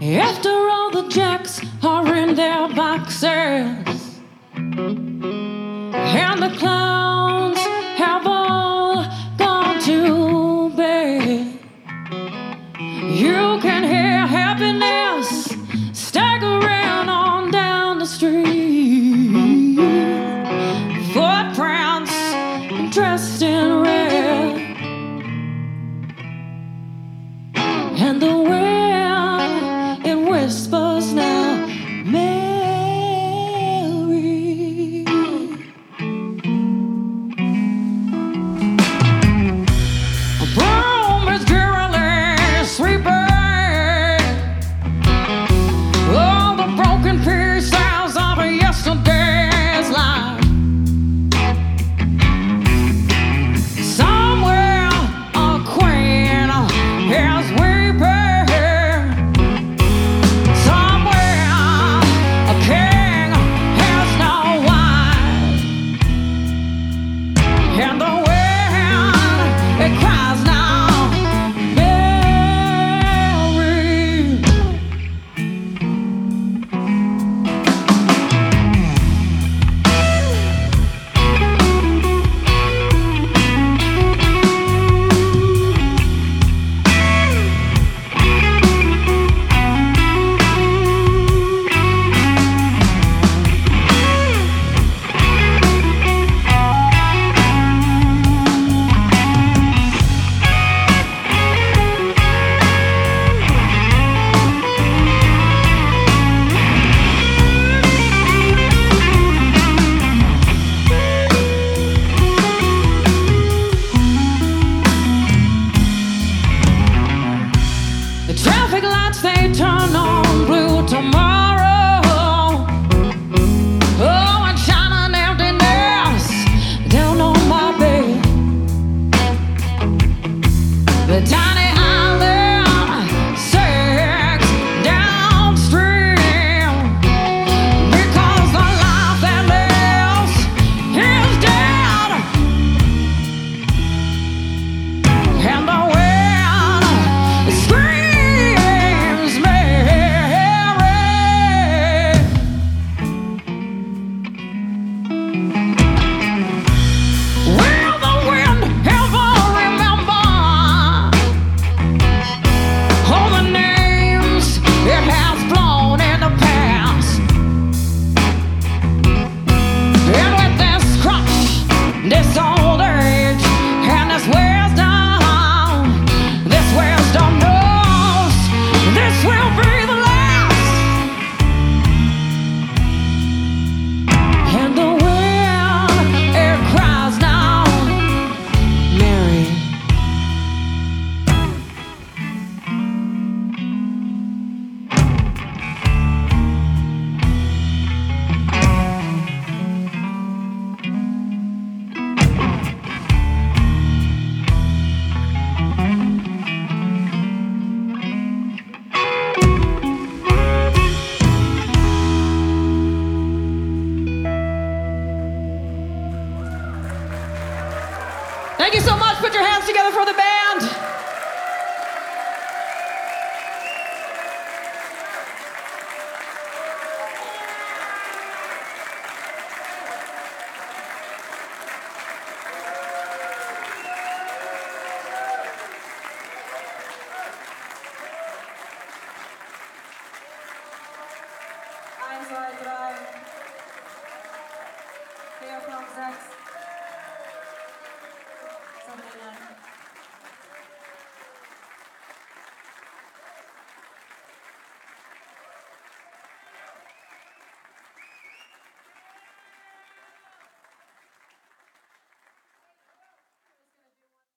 After all the jacks are in their boxes and the clowns have all gone to bed, you can hear happiness staggering on down the street. Footprints dressed in red, and the wind, it whispers now, Mary. A broom is drearily sweeping all the broken pieces of yesterday's life. Somewhere a queen is weeping. Somewhere a king has no wife. And the wind, it cries now, Mary. The traffic lights, they turn on blue tomorrow. Oh, and shine an emptiness down on my bed. The tiny island sinks downstream because the life that lives is dead. And the wind screams, Mary. Will the wind ever remember all the names it has blown in the past? And with this crutch, this old age, and this wisdom knows this will be the last. And the wind, it cries now, Mary. Thank you so much. Put your hands together for the band. I'm sorry, but I'm here from Zex. Something